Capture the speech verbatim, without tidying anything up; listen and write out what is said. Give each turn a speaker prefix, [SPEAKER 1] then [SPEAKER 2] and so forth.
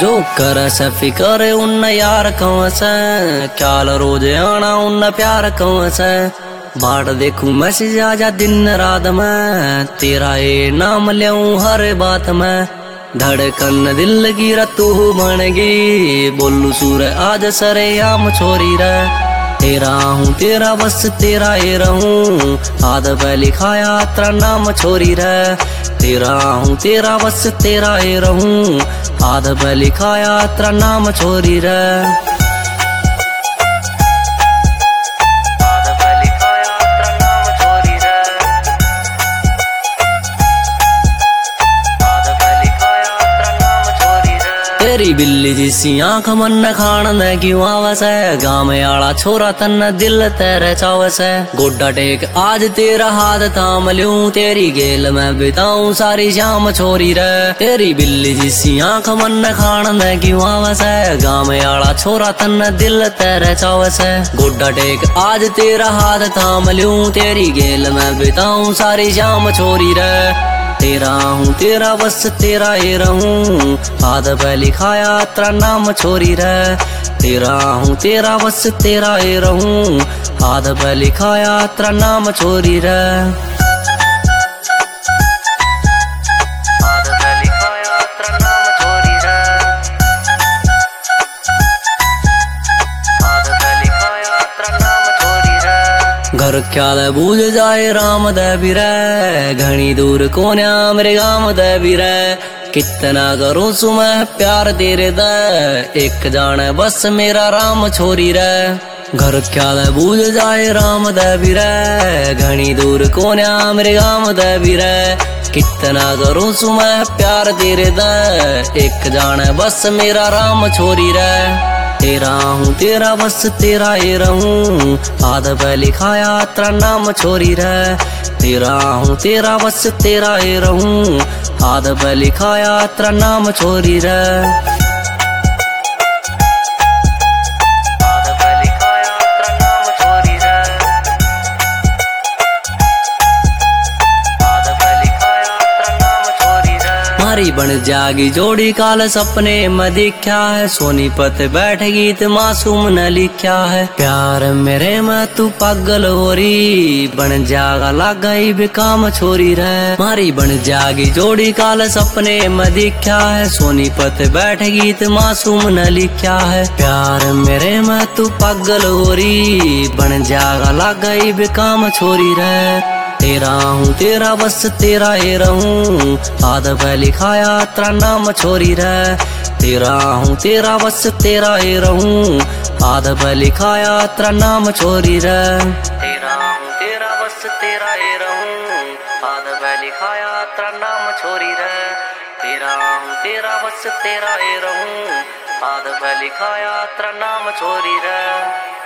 [SPEAKER 1] जो कर से फिकर उन यार कौन से ख्याल रोज आना उन प्यार कौन से बाट देखूं मैसेज आजा दिन रात में तेरा ये नाम लेऊं हर बात में धड़कन दिल की रतू बनेगी बोलू सूर आज सरे आम छोरी रे तेरा हूँ तेरा बस तेरा ये रहूं आद पे लिखाया तेरा नाम छोरी रे तेरा हूँ तेरा बस तेरा ये रहूं आद पे लिखाया तेरा नाम छोरी रे तेरी बिल्ली जिसी आंख मन खान न क्यों आवस है गाँव में आला छोरा तन दिल तेरे चावस है गोड्डा टेक आज तेरा हाथ थाम लूं तेरी गेल में बिताऊं सारी शाम छोरी रे तेरी बिल्ली जिसी आंख मन खान न क्यों आवस है गाँव में आला छोरा तन दिल तेरे चावस है गोड्डा टेक आज तेरा हाथ थाम लूं तेरी गेल में बिताऊं सारी शाम छोरी रे तेरा हूँ तेरा बस तेरा ये रहूं हाथ पे लिखाया तेरा नाम छोरी रे तेरा हूँ तेरा बस तेरा ये रहूं हाथ पे लिखाया तेरा नाम छोरी रे घर ख्याल बूझ जाए राम देवी रे घनी दूर कोन्या मेरे गाँव देवी रे कितना करूं सुमह प्यार तेरे दे एक जाने बस मेरा राम छोरी रे घर ख्याल बूझ जाए राम देवी रे घनी दूर कोन्या मेरे गाँव देवी रे कितना करूं सुमह प्यार तेरे दे एक जाने बस मेरा राम छोरी रे तेरा हूँ तेरा बस तेरा ये रहूं हाथ पे लिखाया तेरा नाम छोरी रे तेरा हूँ तेरा बस तेरा ये रहूं हाथ पे लिखाया तेरा नाम छोरी रे मारी बन जागी जोड़ी काल सपने में दिखा है सोनीपत बैठेगी तो मासूम न लिखा है प्यार मेरे में तू पागल हो रही बन जागा लग गई बेकाम छोरी रे मारी बन जागी जोड़ी काल सपने में दिखा है सोनीपत बैठेगी तो मासूम न लिखा है प्यार मेरे में तू पागल हो रही बन जागा लग गई बेकाम छोरी रे तेरा हूँ तेरा बस तेरा ये रहूं हाथ पे लिखाया तेरा नाम छोरी रे तेरा हूँ तेरा बस तेरा ये रहूं हाथ पे लिखाया तेरा नाम छोरी रे तेरा हूँ तेरा बस तेरा ये रहूं हाथ पे लिखाया तेरा नाम छोरी रे तेरा हूँ तेरा बस तेरा ये रहूं हाथ पे लिखाया तेरा नाम छोरी रे।